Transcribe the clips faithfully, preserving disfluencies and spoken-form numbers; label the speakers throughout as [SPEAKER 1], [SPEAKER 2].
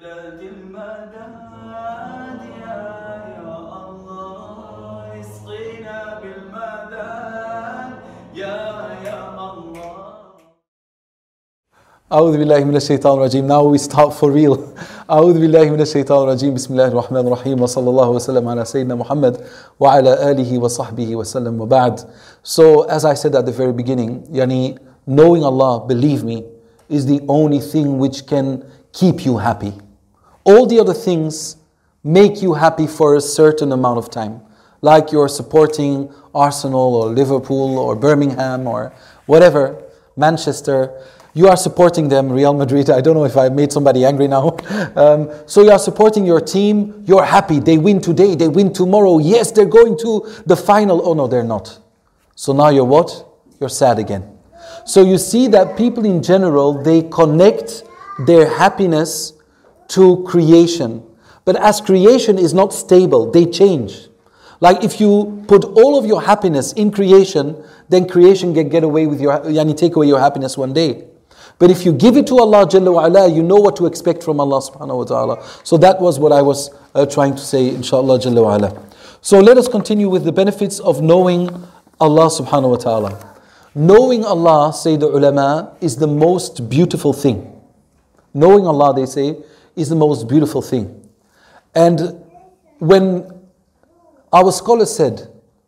[SPEAKER 1] أعوذ بالله من الشيطان الرجيم. Now we start for real. أعوذ بالله من الشيطان الرجيم. بسم الله الرحمن الرحيم. وصلى الله وسلم على سيدنا محمد وعلى آله وصحبه وسلم وبعد. So as I said at the very beginning, yani, knowing Allah, believe me, is the only thing which can keep you happy. All the other things make you happy for a certain amount of time. Like you're supporting Arsenal or Liverpool or Birmingham or whatever, Manchester. You are supporting them, Real Madrid. I don't know if I made somebody angry now. Um, so you are supporting your team. You're happy. They win today. They win tomorrow. Yes, they're going to the final. Oh no, they're not. So now you're what? You're sad again. So you see that people in general, they connect their happiness to creation. But as creation is not stable, they change. Like if you put all of your happiness in creation, then creation can get away with your, yani take away your happiness one day. But if you give it to Allah Jalla wa Ala, you know what to expect from Allah subhanahu wa ta'ala. So that was what I was uh, trying to say, inshallah Jalla wa Ala. So let us continue with the benefits of knowing Allah subhanahu wa ta'ala. Knowing Allah, say the ulama, is the most beautiful thing. Knowing Allah, they say, is the most beautiful thing. And when our scholars said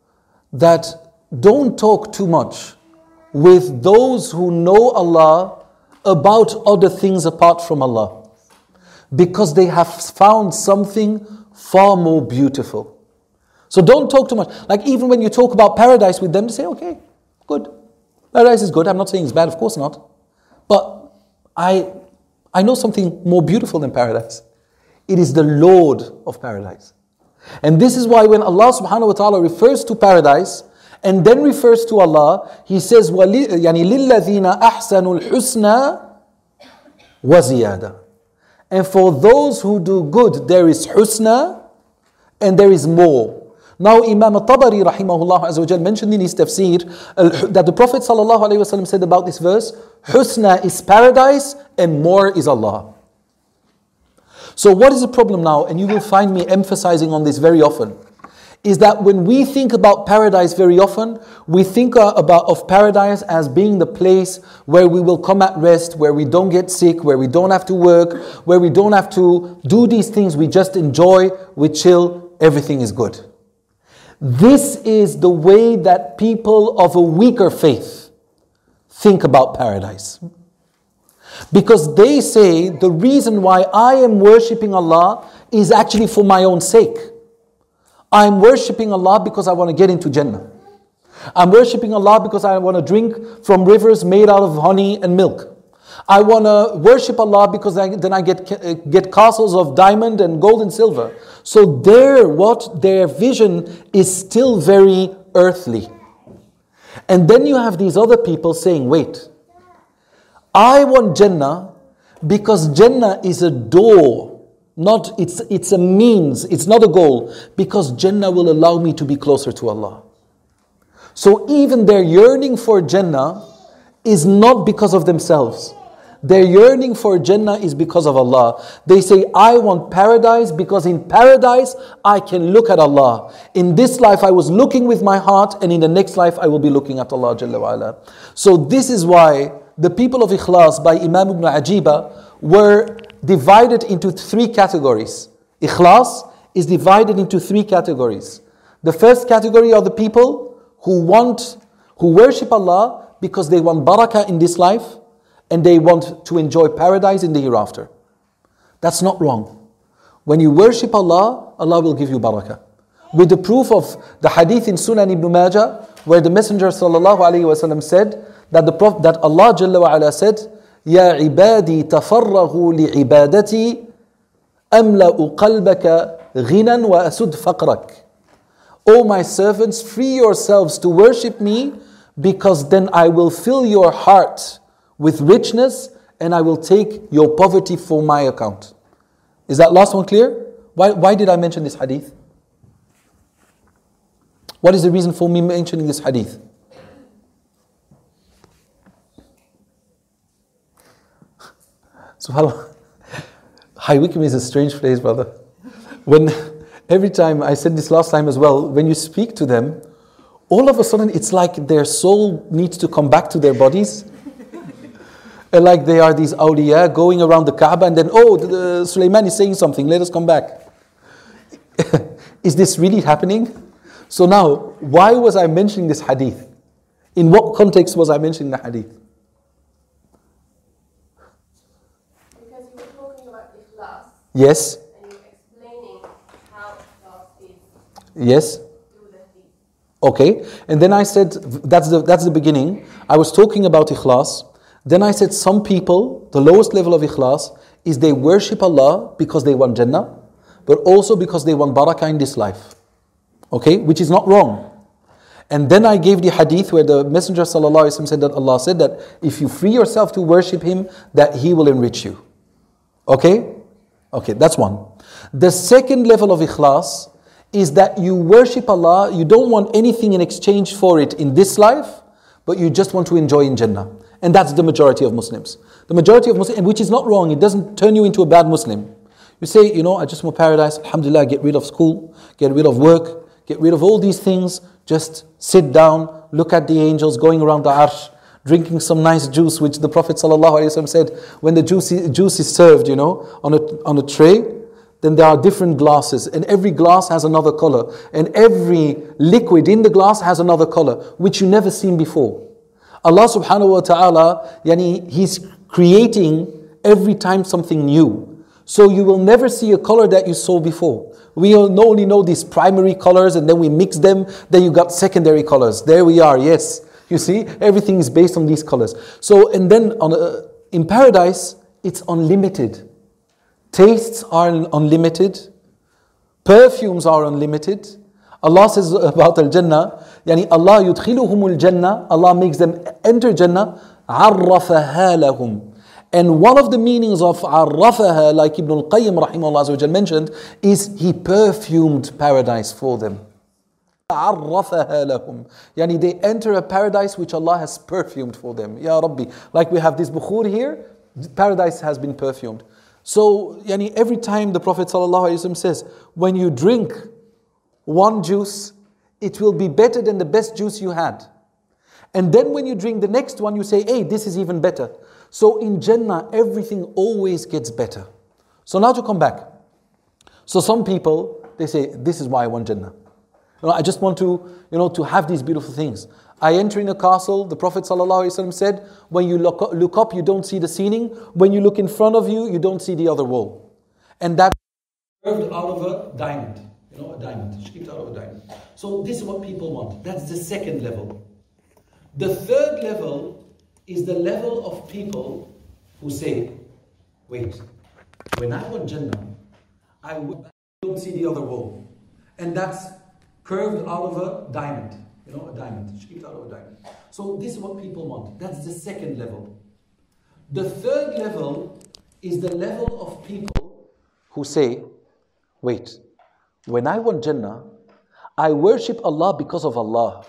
[SPEAKER 1] that don't talk too much with those who know Allah about other things apart from Allah, because they have found something far more beautiful. So don't talk too much. Like even when you talk about paradise with them, they say, okay, good. Paradise is good. I'm not saying it's bad, of course not. But I, I know something more beautiful than paradise. It is the Lord of paradise. And this is why when Allah subhanahu wa ta'ala refers to paradise, and then refers to Allah, He says, يعني لِلَّذِينَ أَحْسَنُوا الْحُسْنَى وَزِيَادَةً. And for those who do good, there is husna and there is more. Now Imam al-Tabari rahimahullah azza wa jal mentioned in his tafsir that the Prophet sallallahu alaihi wasallam said about this verse, husna is paradise and more is Allah. So what is the problem now? And you will find me emphasizing on this very often. Is that when we think about paradise very often, we think uh, about of paradise as being the place where we will come at rest, where we don't get sick, where we don't have to work, where we don't have to do these things, we just enjoy, we chill, everything is good. This is the way that people of a weaker faith think about paradise. Because they say the reason why I am worshipping Allah is actually for my own sake. I'm worshipping Allah because I want to get into Jannah. I'm worshipping Allah because I want to drink from rivers made out of honey and milk. I want to worship Allah because I, then I get, get castles of diamond and gold and silver. So their, what, their vision is still very earthly. And then you have these other people saying, wait, I want Jannah because Jannah is a door. Not, it's, it's a means, it's not a goal, because Jannah will allow me to be closer to Allah. So even their yearning for Jannah is not because of themselves. Their yearning for Jannah is because of Allah. They say, I want paradise because in paradise I can look at Allah. In this life I was looking with my heart, and in the next life I will be looking at Allah Jalla wa Ala. So this is why the people of Ikhlas by Imam Ibn Ajiba were divided into three categories. Ikhlas is divided into three categories. The first category are the people who want, who worship Allah because they want barakah in this life and they want to enjoy paradise in the hereafter. That's not wrong. When you worship Allah, Allah will give you barakah. With the proof of the hadith in Sunan Ibn Majah, where the Messenger sallallahu alaihi wasallam said that the Prophet, that Allah Jalla wa Ala said, يا عبادي تفرغوا لعبادتي أملأ قلبك غنى وأسد فقرك. O my servants, free yourselves to worship me, because then I will fill your heart with richness and I will take your poverty for my account. Is that last one clear? Why, why did I mention this hadith? What is the reason for me mentioning this hadith? SubhanAllah. High Wycombe is a strange place, brother. When every time, I said this last time as well, when you speak to them, all of a sudden it's like their soul needs to come back to their bodies. And like they are these awliya going around the Kaaba and then, oh, the, the Sulaiman is saying something, let us come back. Is this really happening? So now, why was I mentioning this hadith? In what context was I mentioning the hadith?
[SPEAKER 2] Because you were talking about ikhlas.
[SPEAKER 1] Yes.
[SPEAKER 2] And you were explaining how ikhlas is.
[SPEAKER 1] Yes.
[SPEAKER 2] Through the hadith.
[SPEAKER 1] Okay. And then I said, that's the, that's the beginning. I was talking about ikhlas. Then I said some people, the lowest level of ikhlas is they worship Allah because they want Jannah, but also because they want barakah in this life. Okay, which is not wrong. And then I gave the hadith where the Messenger sallallahu alaihi wasallam said that Allah said that if you free yourself to worship Him, that He will enrich you. Okay? Okay, that's one. The second level of ikhlas is that you worship Allah, you don't want anything in exchange for it in this life, but you just want to enjoy in Jannah. And that's the majority of Muslims. The majority of Muslims, which is not wrong, it doesn't turn you into a bad Muslim. You say, you know, I just want paradise, alhamdulillah, get rid of school, get rid of work, get rid of all these things, just sit down, look at the angels going around the arsh, drinking some nice juice, which the Prophet ﷺ said, when the juice, juice is served, you know, on a, on a tray, then there are different glasses, and every glass has another color, and every liquid in the glass has another color, which you never seen before. Allah subhanahu wa ta'ala, yani, He's creating every time something new. So you will never see a color that you saw before. We only know these primary colors and then we mix them, then you got secondary colors. There we are, yes. You see, everything is based on these colors. So, and then on a, in paradise, it's unlimited. Tastes are unlimited. Perfumes are unlimited. Allah says about Al-Jannah, yani Allah yudkhiluhum al-Jannah, Allah makes them enter Jannah, عَرَّفَهَا لَهُمْ. And one of the meanings of عَرَّفَهَا, like Ibn al-Qayyim rahimahullah mentioned, is He perfumed paradise for them. عَرَّفَهَا لَهُمْ. Yani they enter a paradise which Allah has perfumed for them. Ya Rabbi. Like we have this bukhur here, paradise has been perfumed. So, yani every time the Prophet ﷺ says, when you drink one juice, it will be better than the best juice you had. And then when you drink the next one, you say, hey, this is even better. So in Jannah, everything always gets better. So now to come back. So some people, they say, this is why I want Jannah. You know, I just want to, you know, to have these beautiful things. I enter in a castle, the Prophet ﷺ said, when you look up, look up, you don't see the ceiling. When you look in front of you, you don't see the other wall. And that's carved out of a diamond. You know, a diamond, shaped out of a diamond. So this is what people want. That's the second level. The third level is the level of people who say, wait, when I want Jannah, I don't see the other wall. And that's curved out of a diamond. You know, a diamond, shaped out of a diamond. So this is what people want. That's the second level. The third level is the level of people who say, wait, when I want Jannah, I worship Allah because of Allah.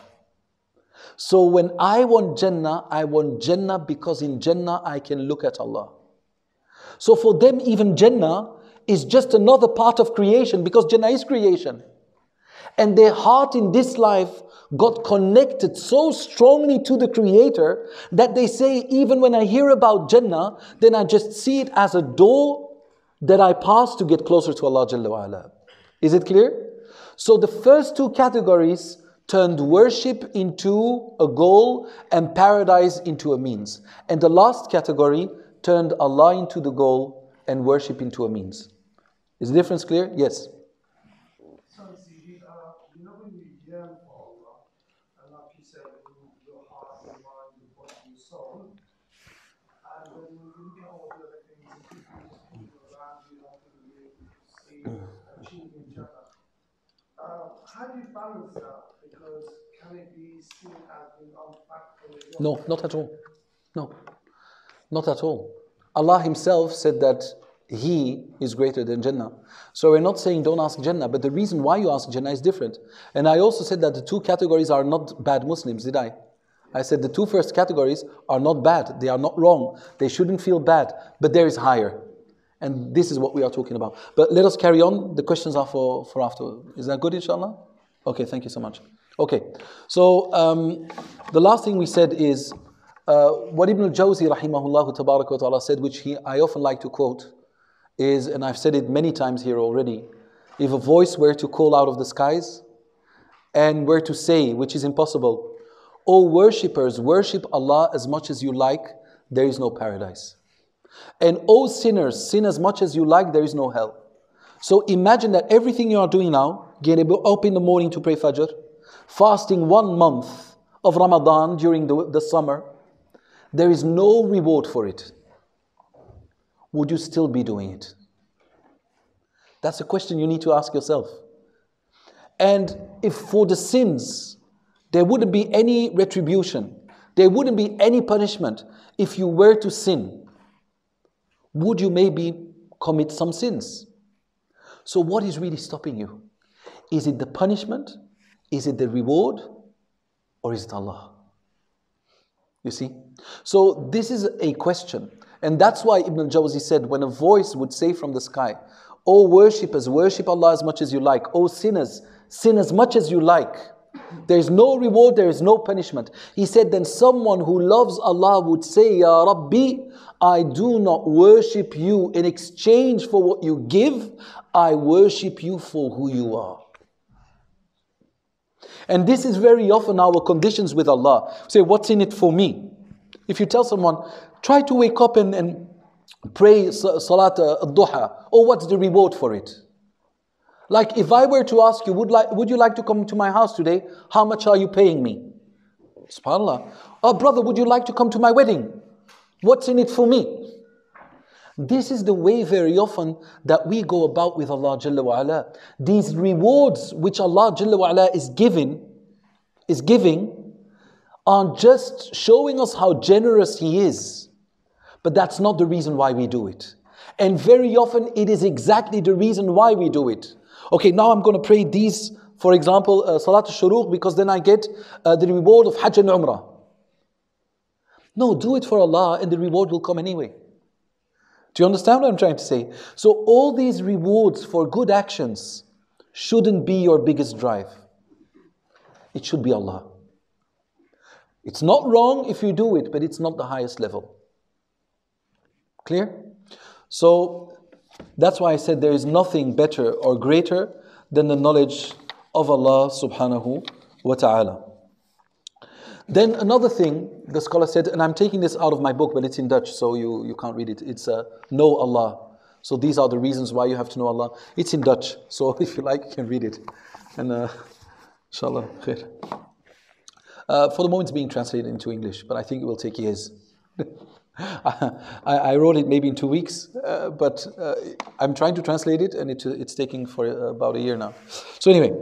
[SPEAKER 1] So when I want Jannah, I want Jannah because in Jannah I can look at Allah. So for them, even Jannah is just another part of creation because Jannah is creation. And their heart in this life got connected so strongly to the Creator that they say, even when I hear about Jannah, then I just see it as a door that I pass to get closer to Allah Jalla wa Ala. Is it clear? So the first two categories turned worship into a goal and paradise into a means. And the last category turned Allah into the goal and worship into a means. Is the difference clear? Yes.
[SPEAKER 3] So, you know, when you yearn for Allah, and like you said, your heart, your mind, your body, your soul, and then you look at all the other things, and people around you, helping you see, achieving Jannah. Uh, how do you balance that? Because can it be seen as being unpractical?
[SPEAKER 1] No, not at all. No, not at all. Allah Himself said that He is greater than Jannah. So we're not saying don't ask Jannah, but the reason why you ask Jannah is different. And I also said that the two categories are not bad Muslims, did I? I said the two first categories are not bad. They are not wrong. They shouldn't feel bad. But there is higher. And this is what we are talking about. But let us carry on. The questions are for, for after. Is that good, inshallah? Okay, thank you so much. Okay, so um, the last thing we said is uh, what Ibn al-Jawzi rahimahullah tabarak wa ta'ala said, which he, I often like to quote, is, and I've said it many times here already, if a voice were to call out of the skies and were to say, which is impossible, O worshippers, worship Allah as much as you like, there is no paradise. And O sinners, sin as much as you like, there is no hell. So imagine that everything you are doing now, getting up in the morning to pray Fajr, fasting one month of Ramadan during the, the summer, there is no reward for it. Would you still be doing it? That's a question you need to ask yourself. And if for the sins, there wouldn't be any retribution, there wouldn't be any punishment if you were to sin, would you maybe commit some sins? So what is really stopping you? Is it the punishment? Is it the reward? Or is it Allah? You see? So this is a question. And that's why Ibn al-Jawzi said, when a voice would say from the sky, O worshippers, worship Allah as much as you like. O sinners, sin as much as you like. There is no reward, there is no punishment. He said, then someone who loves Allah would say, Ya Rabbi, I do not worship you in exchange for what you give. I worship you for who you are. And this is very often our conditions with Allah. Say, what's in it for me? If you tell someone, try to wake up and, and pray Salat al-Duha, or what's the reward for it? Like if I were to ask you, would, like, would you like to come to my house today? How much are you paying me? SubhanAllah. Oh brother, would you like to come to my wedding? What's in it for me? This is the way very often that we go about with Allah Jalla wa Ala. These rewards which Allah Jalla wa Ala is giving, is giving, are just showing us how generous He is. But that's not the reason why we do it. And very often it is exactly the reason why we do it. Okay, now I'm going to pray these, for example, uh, Salat al-Shuruq, because then I get uh, the reward of Hajj and Umrah. No, do it for Allah and the reward will come anyway. Do you understand what I'm trying to say? So all these rewards for good actions shouldn't be your biggest drive. It should be Allah. It's not wrong if you do it, but it's not the highest level. Clear? So that's why I said there is nothing better or greater than the knowledge of Allah subhanahu wa ta'ala. Then another thing, the scholar said, and I'm taking this out of my book, but it's in Dutch, so you, you can't read it. It's uh, Know Allah. So these are the reasons why you have to know Allah. It's in Dutch, so if you like, you can read it. And uh, inshallah, khair. Uh, for the moment, it's being translated into English, but I think it will take years. I, I wrote it maybe in two weeks, uh, but uh, I'm trying to translate it, and it, it's taking for uh, about a year now. So anyway,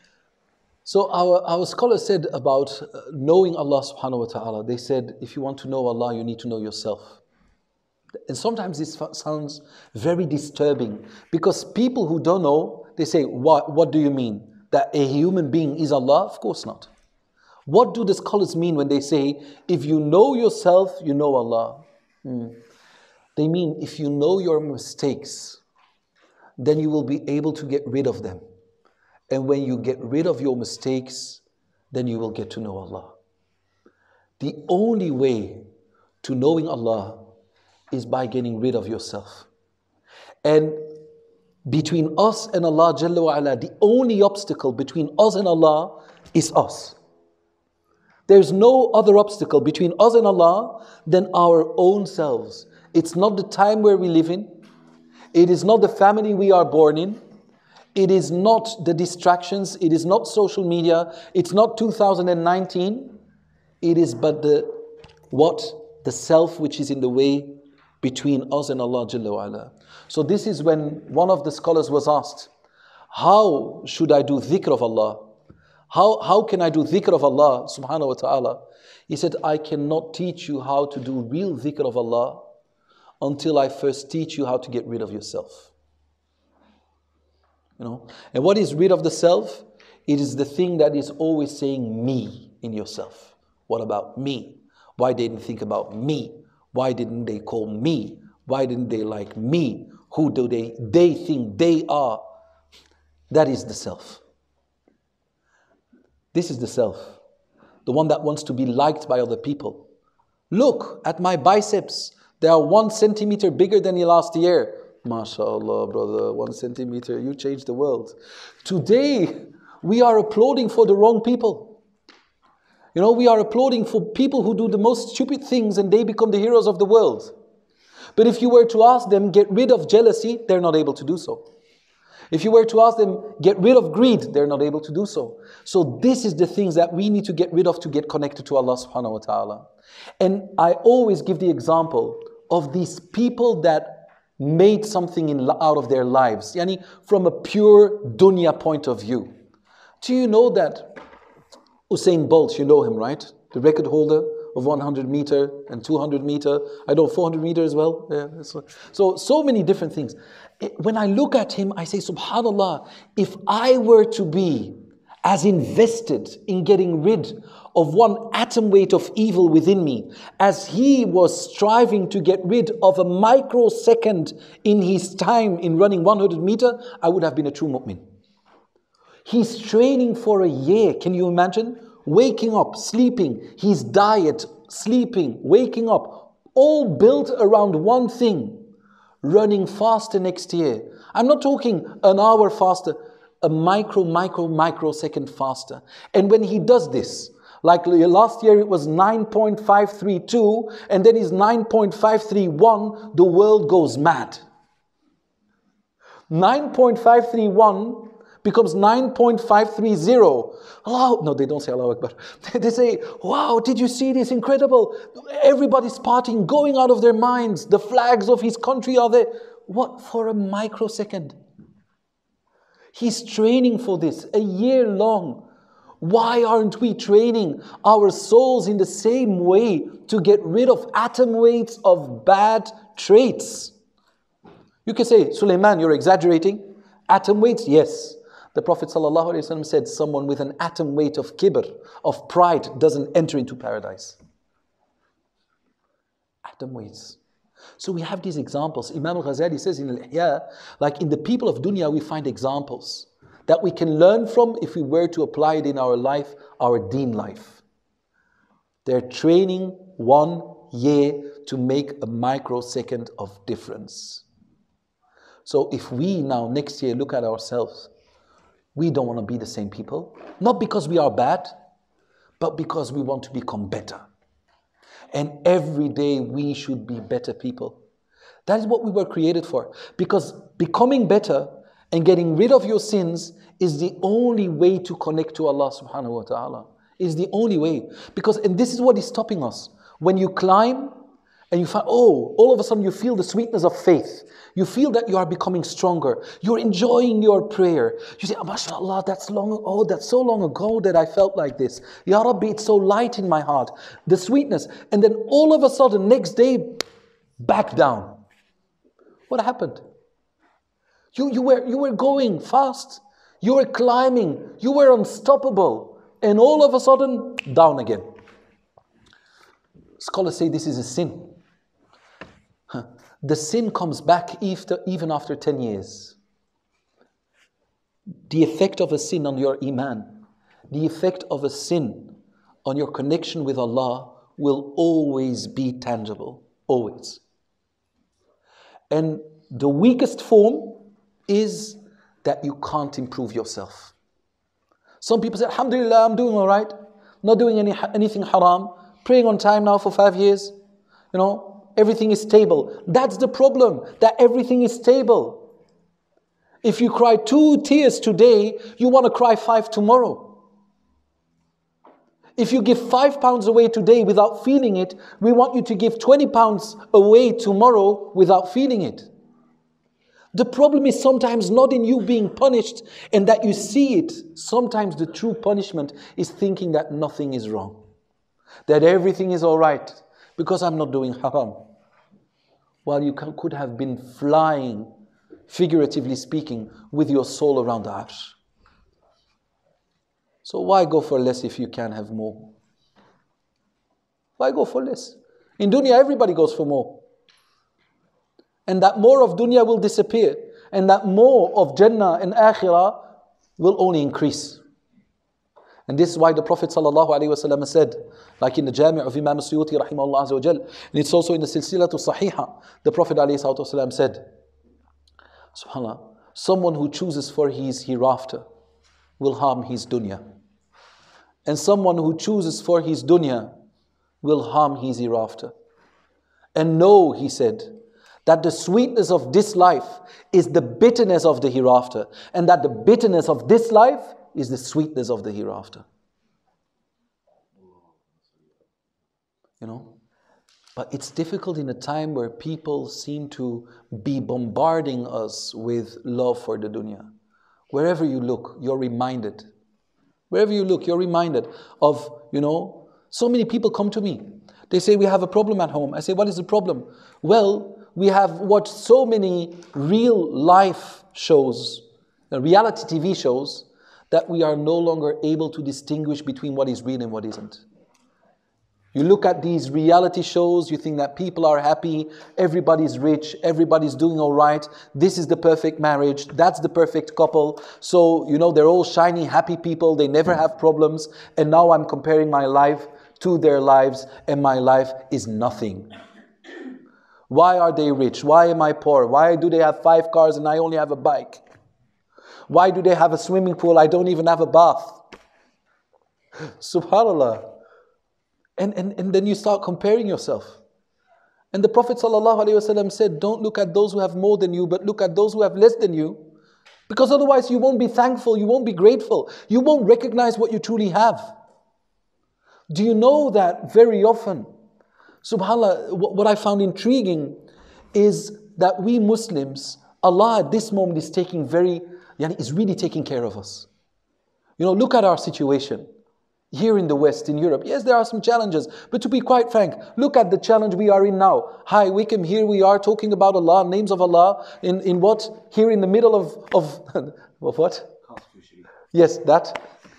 [SPEAKER 1] so our, our scholars said about uh, knowing Allah subhanahu wa ta'ala, they said, if you want to know Allah, you need to know yourself. And sometimes this sounds very disturbing, because people who don't know, they say, what, what do you mean? That a human being is Allah? Of course not. What do the scholars mean when they say, if you know yourself, you know Allah? Hmm. They mean, if you know your mistakes, then you will be able to get rid of them. And when you get rid of your mistakes, then you will get to know Allah. The only way to knowing Allah is by getting rid of yourself. And between us and Allah Jalla wa Ala, the only obstacle between us and Allah is us. There's no other obstacle between us and Allah than our own selves. It's not the time where we live in. It is not the family we are born in. It is not the distractions. It is not social media. It's not two thousand nineteen. It is but the what? The self which is in the way between us and Allah Jalla wa Ala. So this is when one of the scholars was asked, how should I do dhikr of Allah? How, how can I do dhikr of Allah subhanahu wa ta'ala? He said, I cannot teach you how to do real dhikr of Allah until I first teach you how to get rid of yourself. You know? And what is rid of the self? It is the thing that is always saying me in yourself. What about me? Why didn't they think about me? Why didn't they call me? Why didn't they like me? Who do they? They think they are. That is the self. This is the self. The one that wants to be liked by other people. Look at my biceps. They are one centimeter bigger than last year. MashaAllah, brother, one centimeter, you changed the world. Today, we are applauding for the wrong people. You know, we are applauding for people who do the most stupid things and they become the heroes of the world. But if you were to ask them, get rid of jealousy, they're not able to do so. If you were to ask them, get rid of greed, they're not able to do so. So this is the things that we need to get rid of to get connected to Allah subhanahu wa ta'ala. And I always give the example of these people that made something in, out of their lives. Yani from a pure dunya point of view. Do you know that Usain Bolt, you know him, right? The record holder of one hundred meter and two hundred meter. I know four hundred meter as well. Yeah, so, so, so many different things. When I look at him, I say, subhanallah, if I were to be as invested in getting rid of one atom weight of evil within me, as he was striving to get rid of a microsecond in his time in running one hundred meter, I would have been a true mu'min. He's training for a year. Can you imagine? Waking up, sleeping, his diet, sleeping, waking up, all built around one thing. Running faster next year. I'm not talking an hour faster, a micro, micro, microsecond faster. And when he does this, like last year it was nine point five three two, and then it's nine point five three one, the world goes mad. nine point five three one becomes nine point five three zero. Allah, no, they don't say Allahu Akbar. They say, wow, did you see this? Incredible. Everybody's partying, going out of their minds. The flags of his country are there. What? For a microsecond. He's training for this a year long. Why aren't we training our souls in the same way to get rid of atom weights of bad traits? You can say, Sulaiman, you're exaggerating. Atom weights, yes. The Prophet ﷺ said, someone with an atom weight of kibr, of pride, doesn't enter into paradise. Atom weights. So we have these examples. Imam al-Ghazali says in Al-Ihya, like in the people of dunya, we find examples that we can learn from if we were to apply it in our life, our deen life. They're training one year to make a microsecond of difference. So if we now next year look at ourselves, we don't want to be the same people. Not because we are bad, but because we want to become better. And every day we should be better people. That is what we were created for. Because becoming better and getting rid of your sins is the only way to connect to Allah subhanahu wa ta'ala. Is the only way. Because, and this is what is stopping us. When you climb and you find, oh, all of a sudden you feel the sweetness of faith. You feel that you are becoming stronger. You're enjoying your prayer. You say, oh, mashallah, that's long, oh, that's so long ago that I felt like this. Ya Rabbi, it's so light in my heart. The sweetness. And then all of a sudden, next day, back down. What happened? You, you, were, you were going fast. You were climbing. You were unstoppable. And all of a sudden, down again. Scholars say this is a sin. The sin comes back even after ten years. The effect of a sin on your iman, the effect of a sin on your connection with Allah will always be tangible. Always. And the weakest form is that you can't improve yourself. Some people say, alhamdulillah, I'm doing all right. Not doing any, anything haram. Praying on time now for five years. You know, everything is stable. That's the problem, that everything is stable. If you cry two tears today, you want to cry five tomorrow. If you give five pounds away today without feeling it, we want you to give twenty pounds away tomorrow without feeling it. The problem is sometimes not in you being punished and that you see it. Sometimes the true punishment is thinking that nothing is wrong. That everything is all right because I'm not doing haram. While you can, could have been flying, figuratively speaking, with your soul around the arsh. So why go for less if you can have more? Why go for less? In dunya, everybody goes for more. And that more of dunya will disappear. And that more of Jannah and Akhirah will only increase. And this is why the Prophet ﷺ said, like in the Jami' of Imam Suyuti rahimahullah azza wa jal, and it's also in the Silsilatu Sahiha, the Prophet ﷺ said, subhanAllah, someone who chooses for his hereafter will harm his dunya. And someone who chooses for his dunya will harm his hereafter. And know, he said, that the sweetness of this life is the bitterness of the hereafter. And that the bitterness of this life is the sweetness of the hereafter. You know? But it's difficult in a time where people seem to be bombarding us with love for the dunya. Wherever you look, you're reminded. Wherever you look, you're reminded of, you know, so many people come to me. They say, we have a problem at home. I say, what is the problem? Well, we have watched so many real life shows, uh, reality T V shows, that we are no longer able to distinguish between what is real and what isn't. You look at these reality shows, you think that people are happy, everybody's rich, everybody's doing all right, this is the perfect marriage, that's the perfect couple. So, you know, they're all shiny, happy people, they never have problems. And now I'm comparing my life to their lives, and my life is nothing. Why are they rich? Why am I poor? Why do they have five cars and I only have a bike? Why do they have a swimming pool? I don't even have a bath. SubhanAllah. And, and, and then you start comparing yourself. And the Prophet ﷺ said, don't look at those who have more than you, but look at those who have less than you. Because otherwise you won't be thankful, you won't be grateful, you won't recognize what you truly have. Do you know that very often, subhanAllah, what I found intriguing is that we Muslims, Allah at this moment is taking very, yani is really taking care of us. You know, look at our situation. Here in the West, in Europe, yes, there are some challenges. But to be quite frank, look at the challenge we are in now. Hi, Wickham, here we are talking about Allah, names of Allah, in, in what? Here in the middle of, of, of what? Yes, that.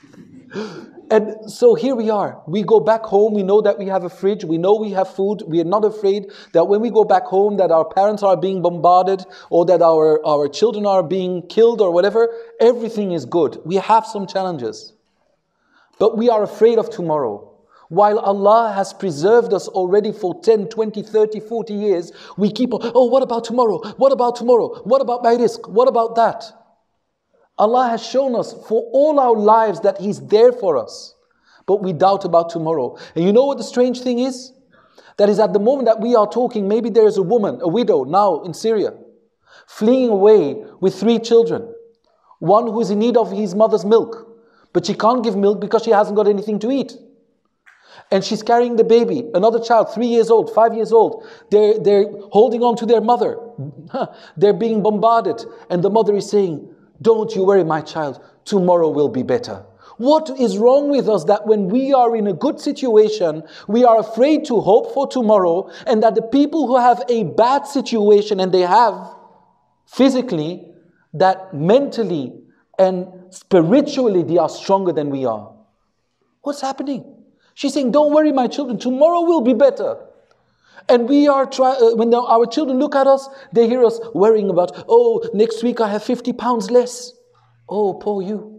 [SPEAKER 1] And so here we are. We go back home, we know that we have a fridge, we know we have food. We are not afraid that when we go back home that our parents are being bombarded or that our, our children are being killed or whatever. Everything is good. We have some challenges. But we are afraid of tomorrow. While Allah has preserved us already for ten, twenty, thirty, forty years, we keep on, oh, what about tomorrow? What about tomorrow? What about my risk? What about that? Allah has shown us for all our lives that He's there for us. But we doubt about tomorrow. And you know what the strange thing is? That is at the moment that we are talking, maybe there is a woman, a widow now in Syria, fleeing away with three children. One who is in need of his mother's milk. But she can't give milk because she hasn't got anything to eat. And she's carrying the baby, another child, three years old, five years old. They're, they're holding on to their mother. They're being bombarded. And the mother is saying, don't you worry, my child, tomorrow will be better. What is wrong with us that when we are in a good situation, we are afraid to hope for tomorrow, and that the people who have a bad situation, and they have physically, that mentally and spiritually they are stronger than we are. What's happening? She's saying, don't worry, my children, tomorrow will be better. And we are try uh, when the, our children look at us, they hear us worrying about, oh, next week I have fifty pounds less. Oh, poor you.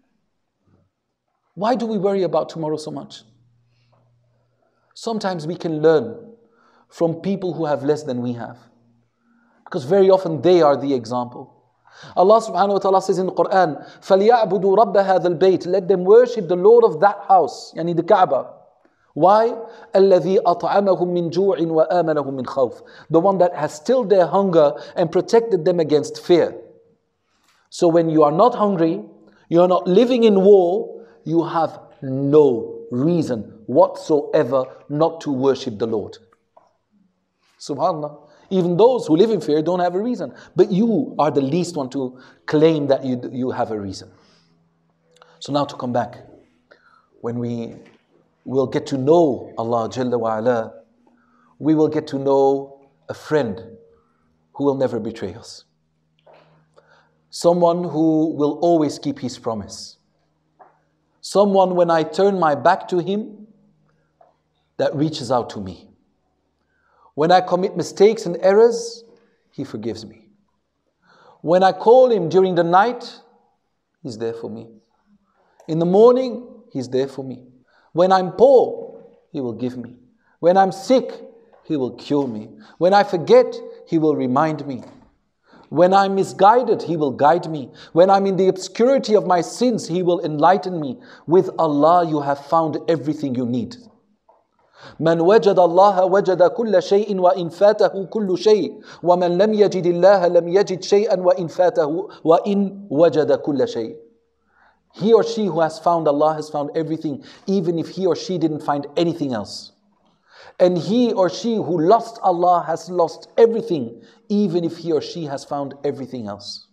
[SPEAKER 1] Why do we worry about tomorrow so much? Sometimes we can learn from people who have less than we have. Because very often they are the example. Allah subhanahu wa ta'ala says in the Quran, فَلْيَعْبُدُوا رَبَّ هَذَا الْبَيْتِ Let them worship the Lord of that house, yani the Kaaba. Why? الَّذِي أَطْعَمَهُم مِّن جُوعٍ وَآمَنَهُم مِّن خَوْفٍ The one that has stilled their hunger and protected them against fear. So when you are not hungry, you are not living in war, you have no reason whatsoever not to worship the Lord. SubhanAllah. Even those who live in fear don't have a reason. But you are the least one to claim that you, you have a reason. So now to come back. When we will get to know Allah Jalla wa Ala, we will get to know a friend who will never betray us. Someone who will always keep his promise. Someone when I turn my back to him, that reaches out to me. When I commit mistakes and errors, He forgives me. When I call Him during the night, He's there for me. In the morning, He's there for me. When I'm poor, He will give me. When I'm sick, He will cure me. When I forget, He will remind me. When I'm misguided, He will guide me. When I'm in the obscurity of my sins, He will enlighten me. With Allah, you have found everything you need. من وجد الله وجد كل شيء وإن فاته كل شيء ومن لم يجد الله لم يجد شيئا وإن فاته وإن وجد كل شيء. He or she who has found Allah has found everything, even if he or she didn't find anything else. And he or she who lost Allah has lost everything, even if he or she has found everything else.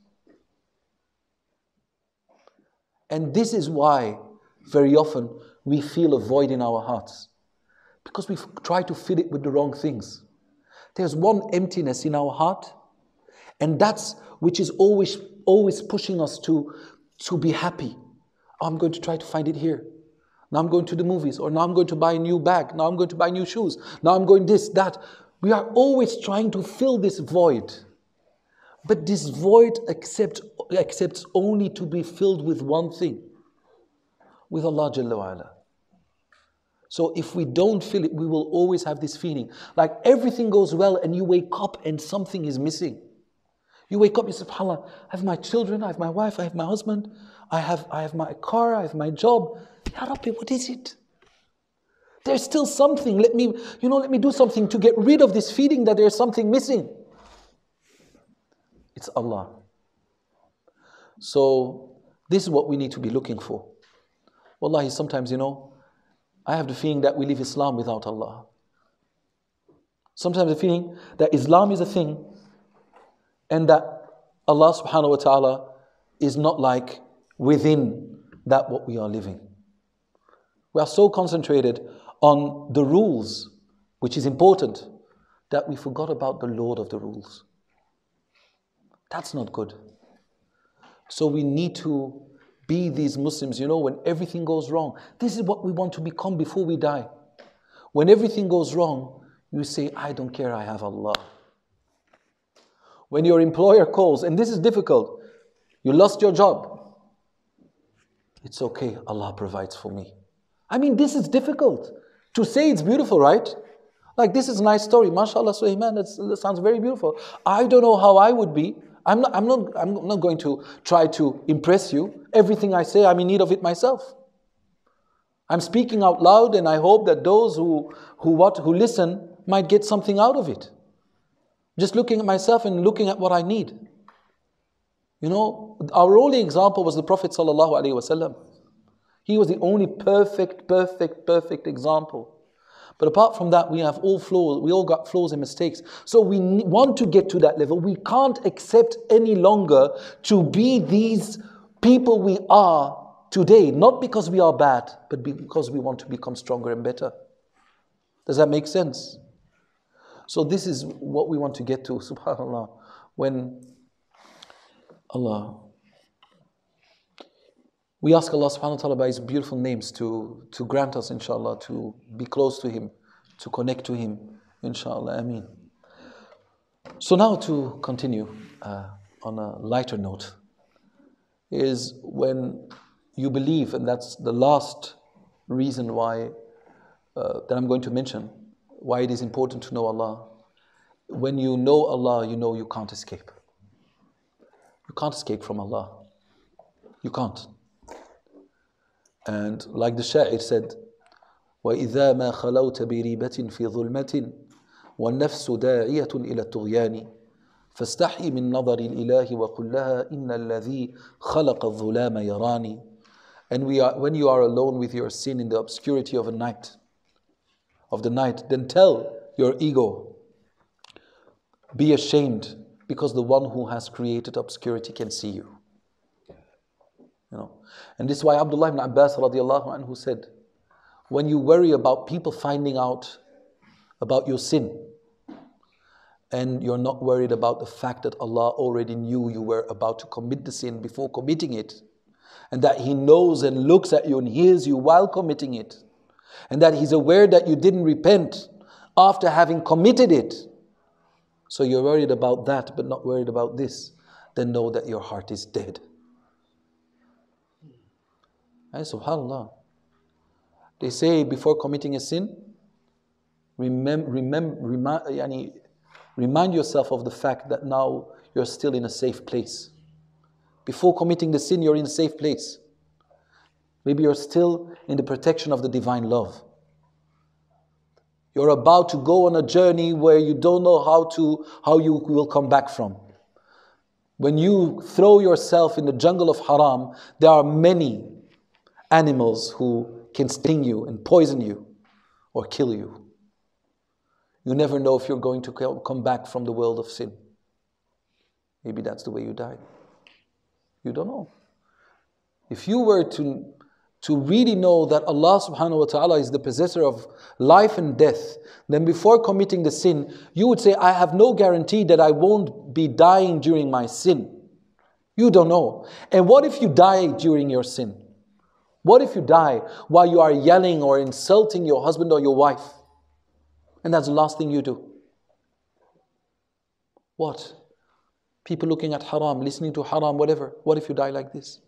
[SPEAKER 1] And this is why very often we feel a void in our hearts. Because we try to fill it with the wrong things. There's one emptiness in our heart, and that's which is always always pushing us to, to be happy. Oh, I'm going to try to find it here. Now I'm going to the movies, or now I'm going to buy a new bag. Now I'm going to buy new shoes. Now I'm going this, that. We are always trying to fill this void. But this void accept, accepts only to be filled with one thing. With Allah Jalla wa Ala. So if we don't feel it, we will always have this feeling. Like everything goes well and you wake up and something is missing. You wake up, you say, SubhanAllah, I have my children, I have my wife, I have my husband, I have, I have my car, I have my job. Ya Rabbi, what is it? There's still something. Let me, you know, let me do something to get rid of this feeling that there's something missing. It's Allah. So this is what we need to be looking for. Wallahi, sometimes, you know, I have the feeling that we live Islam without Allah. Sometimes the feeling that Islam is a thing and that Allah subhanahu wa ta'ala is not like within that what we are living. We are so concentrated on the rules, which is important, that we forgot about the Lord of the rules. That's not good. So we need to be these Muslims, you know, when everything goes wrong. This is what we want to become before we die. When everything goes wrong, you say, I don't care, I have Allah. When your employer calls, and this is difficult, you lost your job. It's okay, Allah provides for me. I mean, this is difficult. To say it's beautiful, right? Like, this is a nice story. MashaAllah, Sulaiman, that sounds very beautiful. I don't know how I would be. I'm not, I'm not, I'm not going to try to impress you. Everything I say, I'm in need of it myself. I'm speaking out loud, and I hope that those who, who, what, who listen might get something out of it. Just looking at myself and looking at what I need. You know, our only example was the Prophet sallallahu alaihi wasallam. He was the only perfect, perfect, perfect example. But apart from that, we have all flaws. We all got flaws and mistakes. So we want to get to that level. We can't accept any longer to be these people we are today. Not because we are bad, but because we want to become stronger and better. Does that make sense? So this is what we want to get to, subhanAllah. When Allah... We ask Allah subhanahu wa ta'ala by His beautiful names to, to grant us, inshallah, to be close to Him, to connect to Him, inshallah, ameen. So now to continue uh, on a lighter note, is when you believe, and that's the last reason why, uh, that I'm going to mention, why it is important to know Allah. When you know Allah, you know you can't escape. You can't escape from Allah. You can't. And like the Sha'ir said, وَإِذَا مَا خَلَوْتَ بِرِيبَةٍ فِي ظُلْمَةٍ وَالنَّفْسُ دَاعِيَةٌ إِلَى الطُّغْيَانِ فَاسْتَحْيِ مِنْ نَظَرِ الْإِلَهِ وَقُلْ لَهَا إِنَّ الَّذِي خَلَقَ الظُّلَامَ يَرَانِ. And we are, when you are alone with your sin in the obscurity of a night, of the night, then tell your ego, be ashamed, because the one who has created obscurity can see you. You know, and this is why Abdullah ibn Abbas radiallahu anhu said, when you worry about people finding out about your sin, and you're not worried about the fact that Allah already knew you were about to commit the sin before committing it, and that He knows and looks at you and hears you while committing it, and that He's aware that you didn't repent after having committed it, so you're worried about that but not worried about this, then know that your heart is dead. And subhanAllah. They say before committing a sin, remem- remem- remi- yani, remind yourself of the fact that now you're still in a safe place. Before committing the sin, you're in a safe place. Maybe you're still in the protection of the divine love. You're about to go on a journey where you don't know how to how you will come back from. When you throw yourself in the jungle of haram, there are many animals who can sting you and poison you or kill you. You never know if you're going to come back from the world of sin. Maybe that's the way you die. You don't know. If you were to, to really know that Allah subhanahu wa ta'ala is the possessor of life and death, then before committing the sin, you would say, I have no guarantee that I won't be dying during my sin. You don't know. And what if you die during your sin? What if you die while you are yelling or insulting your husband or your wife? And that's the last thing you do. What? People looking at haram, listening to haram, whatever. What if you die like this?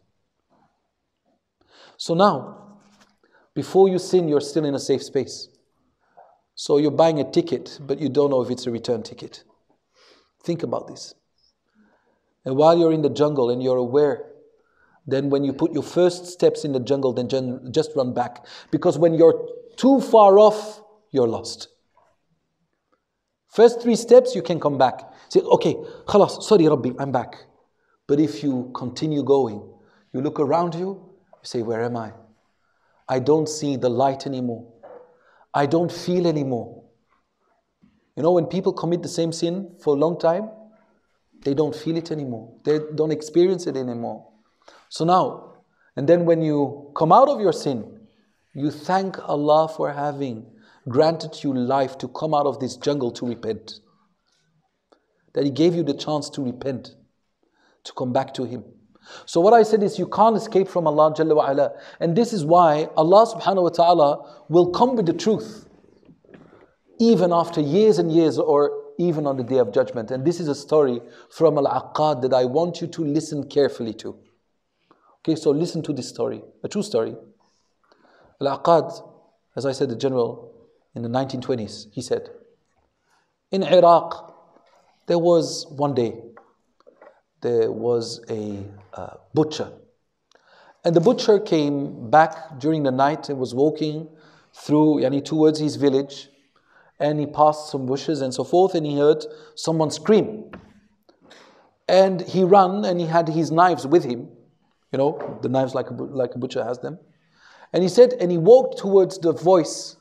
[SPEAKER 1] So now, before you sin, you're still in a safe space. So you're buying a ticket, but you don't know if it's a return ticket. Think about this. And while you're in the jungle and you're aware, then when you put your first steps in the jungle, then just run back. Because when you're too far off, you're lost. First three steps, you can come back. Say, okay, khalas, sorry Rabbi, I'm back. But if you continue going, you look around you, you say, where am I? I don't see the light anymore. I don't feel anymore. You know, when people commit the same sin for a long time, they don't feel it anymore. They don't experience it anymore. So now, and then when you come out of your sin, you thank Allah for having granted you life to come out of this jungle to repent. That He gave you the chance to repent, to come back to Him. So what I said is you can't escape from Allah Jalla wa Ala. And this is why Allah subhanahu wa ta'ala will come with the truth. Even after years and years or even on the Day of Judgment. And this is a story from Al-Aqad that I want you to listen carefully to. Okay, so listen to this story, a true story. Al-Aqad, as I said, the general in the nineteen twenties, he said, in Iraq, there was one day, there was a uh, butcher. And the butcher came back during the night and was walking through, yani, towards his village. And he passed some bushes and so forth, and he heard someone scream. And he ran, and he had his knives with him. You know, the knives like a, like a butcher has them. And he said, and he walked towards the voice.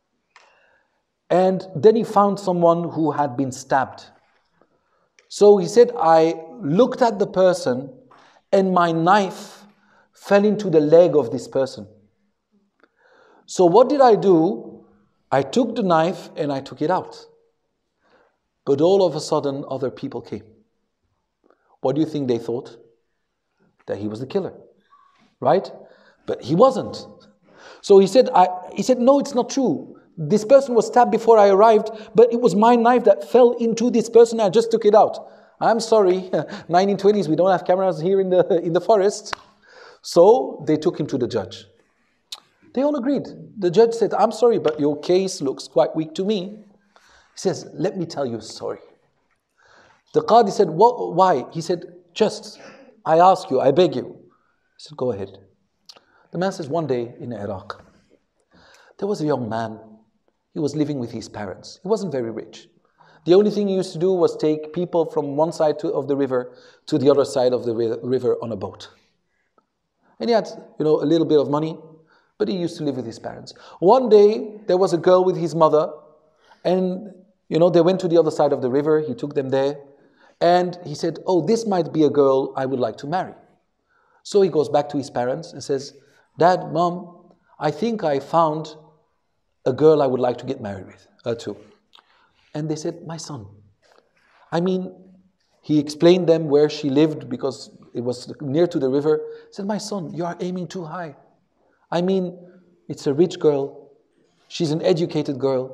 [SPEAKER 1] And then he found someone who had been stabbed. So he said, I looked at the person, and my knife fell into the leg of this person. So what did I do? I took the knife and I took it out. But all of a sudden, other people came. What do you think they thought? That he was the killer, right? But he wasn't. So he said, I, he said, no, it's not true. This person was stabbed before I arrived, but it was my knife that fell into this person. I just took it out. I'm sorry, nineteen twenties, we don't have cameras here in the, in the forest. So they took him to the judge. They all agreed. The judge said, I'm sorry, but your case looks quite weak to me. He says, let me tell you a story. The Qadi said, what, why? He said, just, I ask you, I beg you. He said, go ahead. The man says, one day in Iraq, there was a young man. He was living with his parents. He wasn't very rich. The only thing he used to do was take people from one side to, of the river to the other side of the river on a boat. And he had, you know, a little bit of money, but he used to live with his parents. One day, there was a girl with his mother, and, you know, they went to the other side of the river. He took them there, and he said, oh, this might be a girl I would like to marry. So he goes back to his parents and says, Dad, Mom, I think I found a girl I would like to get married with, uh, to. And they said, my son. I mean, he explained them where she lived because it was near to the river. He said, my son, you are aiming too high. I mean, it's a rich girl. She's an educated girl.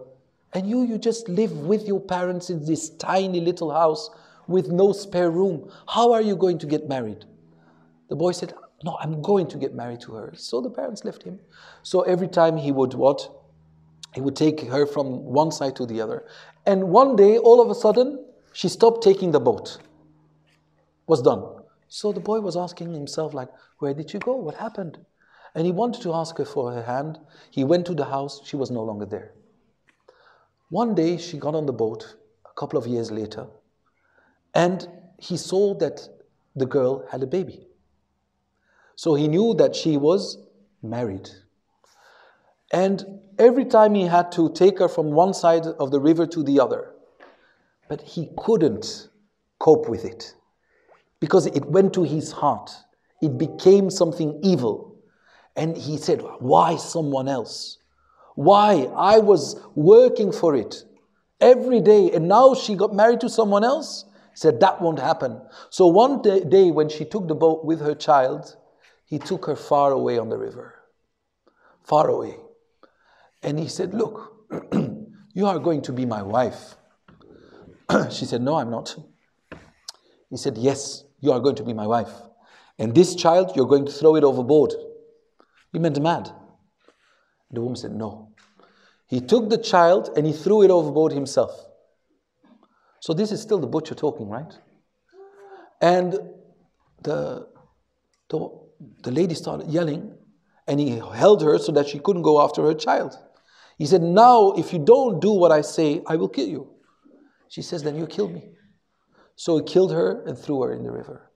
[SPEAKER 1] And you, you just live with your parents in this tiny little house with no spare room. How are you going to get married? The boy said, no, I'm going to get married to her. So the parents left him. So every time he would what? He would take her from one side to the other. And one day, all of a sudden, she stopped taking the boat. Was done. So the boy was asking himself, like, where did you go? What happened? And he wanted to ask her for her hand. He went to the house. She was no longer there. One day, she got on the boat, a couple of years later, and he saw that the girl had a baby. So he knew that she was married. And every time he had to take her from one side of the river to the other. But he couldn't cope with it. Because it went to his heart. It became something evil. And he said, why someone else? Why? I was working for it every day. And now she got married to someone else? He said, that won't happen. So one day, day when she took the boat with her child, he took her far away on the river. Far away. And he said, look, you are going to be my wife. She said, no, I'm not. He said, yes, you are going to be my wife. And this child, you're going to throw it overboard. He meant mad. The woman said, no. He took the child and he threw it overboard himself. So this is still the butcher talking, right? And the, the, the lady started yelling, and he held her so that she couldn't go after her child. He said, now, if you don't do what I say, I will kill you. She says, then you kill me. So he killed her and threw her in the river.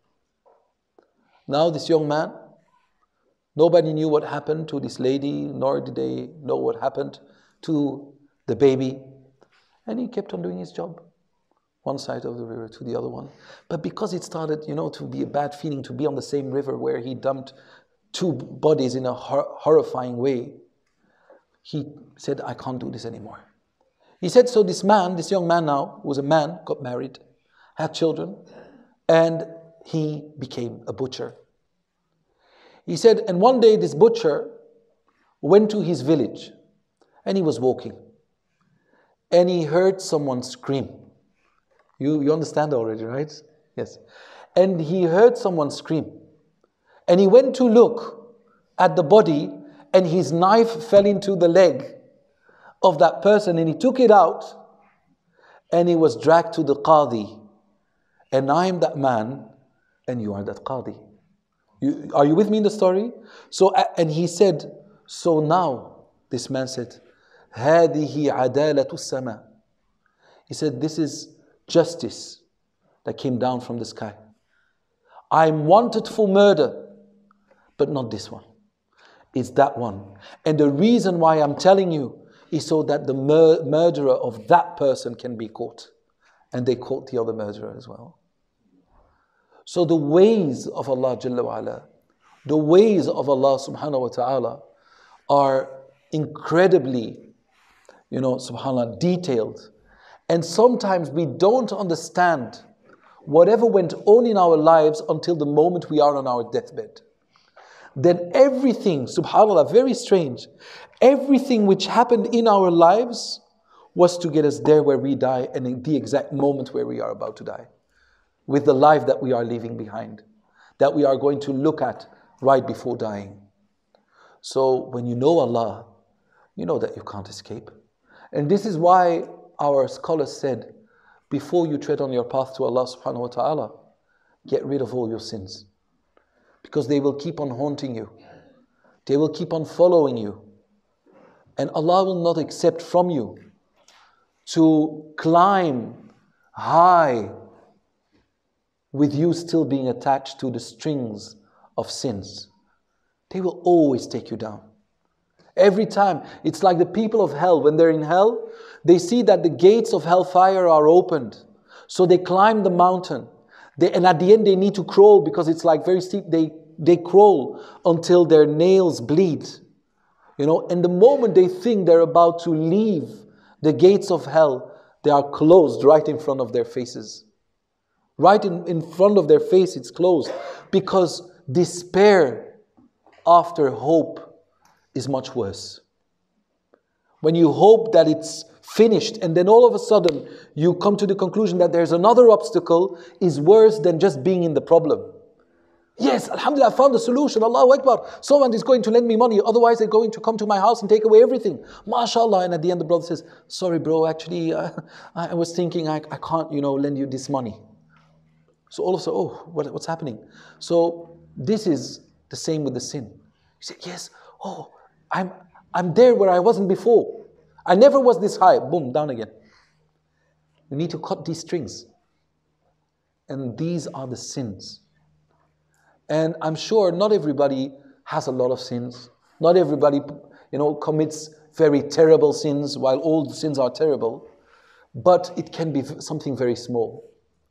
[SPEAKER 1] Now this young man, nobody knew what happened to this lady, nor did they know what happened to the baby. And he kept on doing his job. One side of the river to the other one. But because it started, you know, to be a bad feeling to be on the same river where he dumped two bodies in a hor- horrifying way, he said, I can't do this anymore. He said, so this man, this young man now, who was a man, got married, had children, and he became a butcher. He said, and one day this butcher went to his village, and he was walking, and he heard someone scream. You, you understand already, right? Yes. And he heard someone scream. And he went to look at the body, and his knife fell into the leg of that person, and he took it out, and he was dragged to the qadi. And I am that man, and you are that qadi. You, are you with me in the story? So, and he said, so now, this man said, هذه عدالة السماء. He said, this is justice that came down from the sky. I'm wanted for murder, but not this one. It's that one. And the reason why I'm telling you is so that the mur- murderer of that person can be caught. And they caught the other murderer as well. So the ways of Allah Jalla wa Ala, the ways of Allah subhanahu wa ta'ala are incredibly, you know, subhanAllah, detailed. And sometimes we don't understand whatever went on in our lives until the moment we are on our deathbed. Then everything, subhanAllah, very strange, everything which happened in our lives was to get us there where we die and in the exact moment where we are about to die. With the life that we are leaving behind, that we are going to look at right before dying. So when you know Allah, you know that you can't escape. And this is why our scholars said, before you tread on your path to Allah subhanahu wa ta'ala, get rid of all your sins. Because they will keep on haunting you. They will keep on following you. And Allah will not accept from you to climb high with you still being attached to the strings of sins. They will always take you down. Every time. It's like the people of hell. When they're in hell, they see that the gates of hellfire are opened. So they climb the mountain. They, and at the end they need to crawl because it's like very steep. They, they crawl until their nails bleed. You know, and the moment they think they're about to leave the gates of hell, they are closed right in front of their faces. Right in, in front of their face it's closed. Because despair after hope is much worse. When you hope that it's finished, and then all of a sudden you come to the conclusion that there's another obstacle, is worse than just being in the problem. Yes, alhamdulillah, I found the solution. Allahu Akbar. Someone is going to lend me money, otherwise they're going to come to my house and take away everything. MashaAllah. And at the end the brother says, sorry bro, actually uh, I was thinking I, I can't, you know, lend you this money. So all of a sudden, oh, what, what's happening? So this is the same with the sin. You say, yes, oh, I'm I'm there where I wasn't before. I never was this high. Boom, down again. You need to cut these strings. And these are the sins. And I'm sure not everybody has a lot of sins. Not everybody, you know, commits very terrible sins, while all the sins are terrible. But it can be something very small.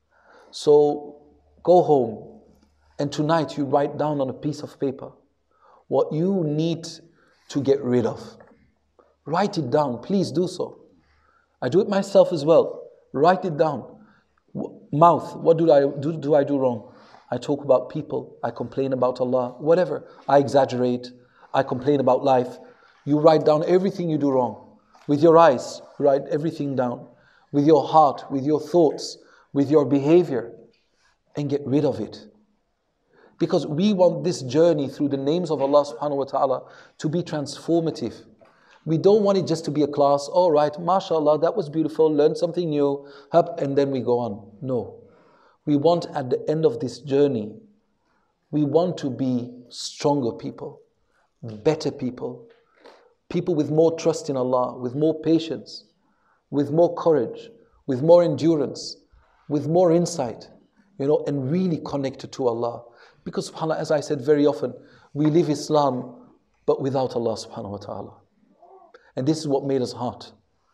[SPEAKER 1] So go home, and tonight you write down on a piece of paper what you need to get rid of. Write it down. Please do so. I do it myself as well. Write it down. Mouth, what do I do, do I do wrong? I talk about people. I complain about Allah. Whatever. I exaggerate. I complain about life. You write down everything you do wrong. With your eyes, write everything down. With your heart, with your thoughts, with your behavior, and get rid of it. Because we want this journey through the names of Allah subhanahu wa ta'ala to be transformative. We don't want it just to be a class. All right, mashallah, that was beautiful, learn something new, up, and then we go on. No. We want at the end of this journey, we want to be stronger people, better people, people with more trust in Allah, with more patience, with more courage, with more endurance, with more insight, you know, and really connected to Allah. Because subhanAllah, as I said very often, we live Islam, but without Allah subhanahu wa ta'ala. And this is what made us hard.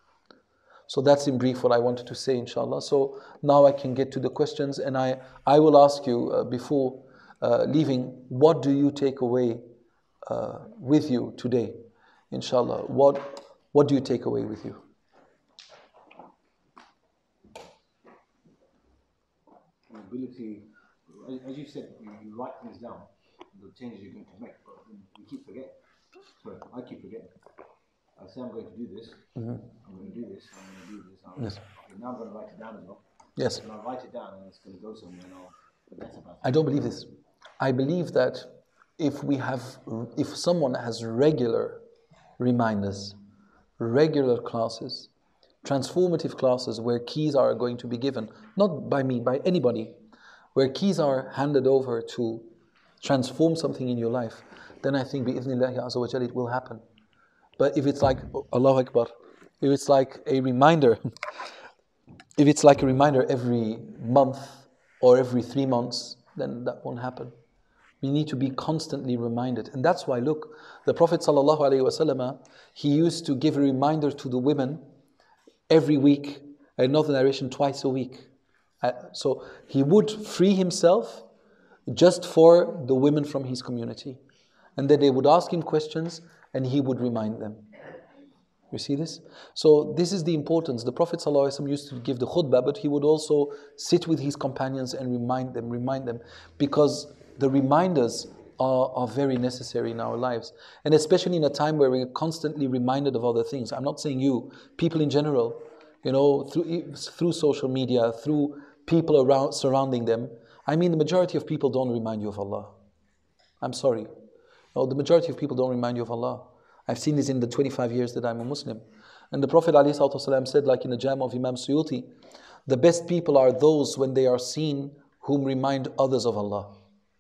[SPEAKER 1] So that's in brief what I wanted to say, inshallah. So now I can get to the questions, and I, I will ask you uh, before uh, leaving, what do you take away uh, with you today, inshallah? What, what do you take away with you?
[SPEAKER 4] Ability, as you said, you, you write things down, the changes you're going to make, but you keep forgetting. Sorry, I keep forgetting. I say I'm going to do this, mm-hmm. I'm going to do this, I'm going to do this. I'm yes. Okay, now I'm going to write it down as well.
[SPEAKER 1] Yes.
[SPEAKER 4] And I'll write it down and it's going to go somewhere and I'll forget about it.
[SPEAKER 1] I don't believe this. I believe that if we have, if someone has regular reminders, regular classes, transformative classes where keys are going to be given, not by me, by anybody, where keys are handed over to transform something in your life, then I think bi'idhnillahi azza wa jalla it will happen. But if it's like, Allahu Akbar, if it's like a reminder, if it's like a reminder every month or every three months, then that won't happen. We need to be constantly reminded. And that's why, look, the Prophet sallallahu alaihi wasallam, he used to give a reminder to the women every week, another narration twice a week. Uh, so he would free himself just for the women from his community. And then they would ask him questions and he would remind them. You see this? So this is the importance. The Prophet ﷺ used to give the khutbah, but he would also sit with his companions and remind them, remind them. Because the reminders are, are very necessary in our lives. And especially in a time where we're constantly reminded of other things. I'm not saying you, people in general, you know, through, through social media, through people around surrounding them. I mean, the majority of people don't remind you of Allah. I'm sorry. No, the majority of people don't remind you of Allah. I've seen this in the twenty-five years that I'm a Muslim. And the Prophet ﷺ said, like in the Jam of Imam Suyuti, the best people are those when they are seen whom remind others of Allah.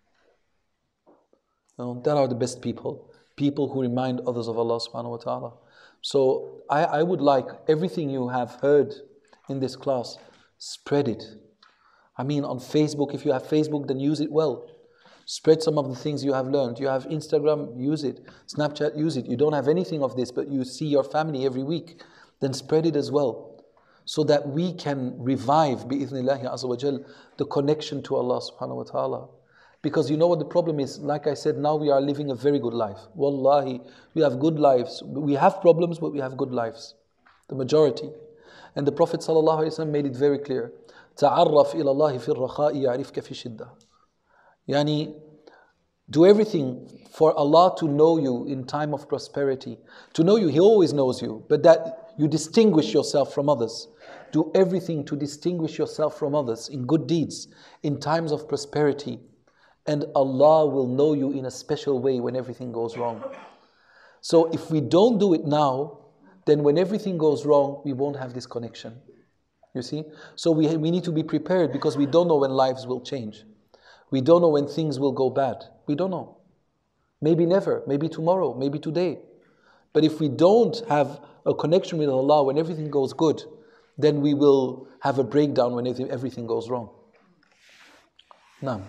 [SPEAKER 1] You know, that are the best people. People who remind others of Allah subhanahu wa ta'ala. So I, I would like everything you have heard in this class, spread it. I mean, on Facebook, if you have Facebook, then use it well. Spread some of the things you have learned. You have Instagram, use it. Snapchat, use it. You don't have anything of this, but you see your family every week. Then spread it as well. So that we can revive, bi'idhnillahi azza wa jal, the connection to Allah subhanahu wa ta'ala. Because you know what the problem is? Like I said, now we are living a very good life. Wallahi, we have good lives. We have problems, but we have good lives. The majority. And the Prophet sallallahu alaihi wasallam made it very clear. تَعَرَّفْ إِلَى اللَّهِ فِي الرَّخَاءِ يَعْرِفْكَ فِي الشِّدَّةِ. Yani, do everything for Allah to know you in time of prosperity. To know you, He always knows you. But that You distinguish yourself from others. Do everything to distinguish yourself from others in good deeds, in times of prosperity. And Allah will know you in a special way when everything goes wrong. So if we don't do it now, then when everything goes wrong, we won't have this connection. You see? So we, we need to be prepared because we don't know when lives will change. We don't know when things will go bad. We don't know. Maybe never, maybe tomorrow, maybe today. But if we don't have a connection with Allah when everything goes good, then we will have a breakdown when everything goes wrong. Now,